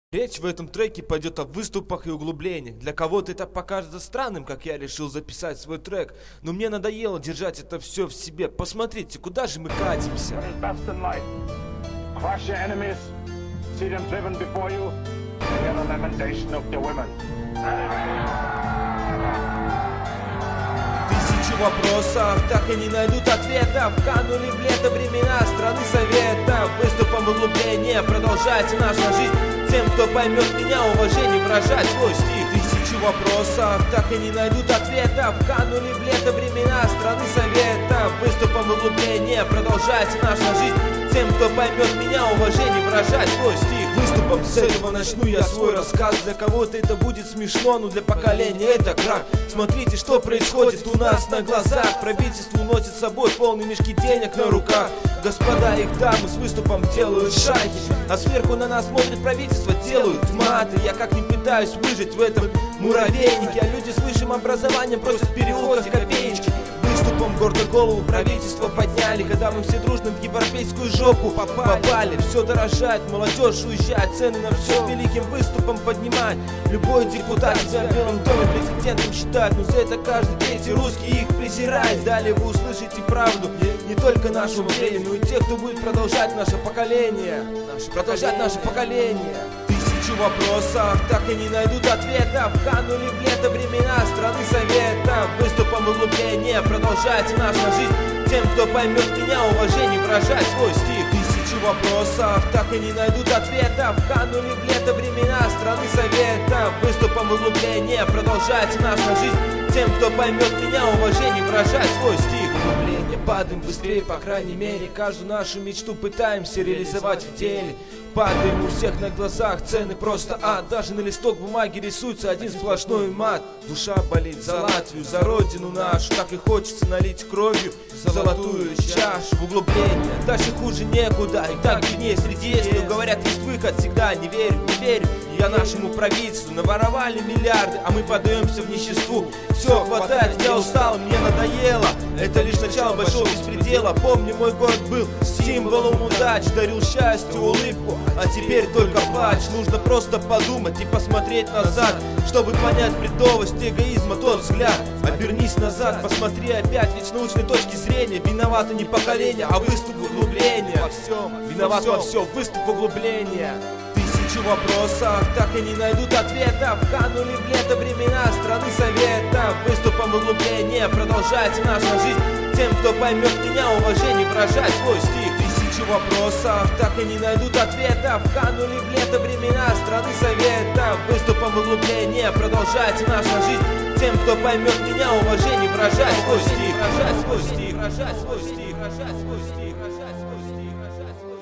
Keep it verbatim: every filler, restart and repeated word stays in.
Речь в этом треке пойдет о выступах и углублениях. Для кого-то это покажется странным, как я решил записать свой трек, но мне надоело держать это все в себе. Посмотрите, куда же мы катимся. Тысячи вопросов, так и не найдут ответов. Канули в лето времена страны советов. Выступом в углубление продолжается наша жизнь. Тем, кто поймет меня, уважение выражать свой стих. Тысячи вопросов, так и не найдут ответов. Канули в лето времена страны советов. Выступом в углубление продолжается наша жизнь. Тем, кто поймет меня, уважение выражать свой стих. Выступом с этого начну я свой рассказ. Для кого-то это будет смешно, но для поколения это крах. Смотрите, что происходит у нас на глазах. Правительство уносит с собой полные мешки денег на руках. Господа их дамы с выступом делают шаги, а сверху на нас смотрит правительство, делают маты. Я как не пытаюсь выжить в этом муравейнике, а люди с высшим образованием просят в переходе копеечки. Выступом гордо голову правительство подняли, когда мы все дружно в европейскую жопу попали. Все дорожает, молодежь уезжает, цены на все великим выступом поднимать. Любой депутат себя в Белом доме президентом считает, но за это каждый третий русский их презирает. Далее вы услышите правду не только нашему времени, но и тех, кто будет продолжать наше поколение. Продолжать наше поколение. Тысячи вопросов, так и не найдут ответов. Канули в лето времена страны советов. Выступом в углубление продолжается наша жизнь. Тем, кто поймет меня, уважение выражать свой стих. Тысячи вопросов, так и не найдут ответов. Канули в лето времена страны советов. Выступом в углубление продолжается наша жизнь. Тем, кто поймет меня, уважение выражать свой стих. Углубление, падаем быстрее, по крайней мере. Каждую нашу мечту пытаемся реализовать в деле. Падаем у всех на глазах, цены просто ад. Даже на листок бумаги рисуется один сплошной мат. Душа болит за Латвию, за родину нашу. Так и хочется налить кровью золотую чашу в углубление. Дальше хуже некуда, и так беднее среди есть. Но говорят, есть выход, всегда не верю, не верю я нашему правительству. Наворовали миллиарды, а мы подаемся в нищету. Все, хватает, я устал, мне надоело. Это лишь начало большого беспредела. Помню, мой город был символом удачи, дарил счастье, улыбку, а теперь только плач. Нужно просто подумать и посмотреть назад, чтобы понять бредовость эгоизма, тот взгляд. Обернись назад, посмотри опять, ведь с научной точки зрения виновато не поколение, а выступ углубления. Во всем, виноват во всем, выступ углубления. Тысячи вопросов, так и не найдут ответов. Канули в лето времена страны советов. Выступом в углубление продолжается наша жизнь. Тем, кто поймет меня, уважение выражать свой стих. Тысячи вопросов, так и не найдут ответов. Канули в лето времена страны советов. Выступом в углубление продолжается наша жизнь. Тем, кто поймет меня, уважение выражать свой стих. Выражать свой стих, выражать свой стих, выражать свой стих, выражать свой стих, выражать свой стих.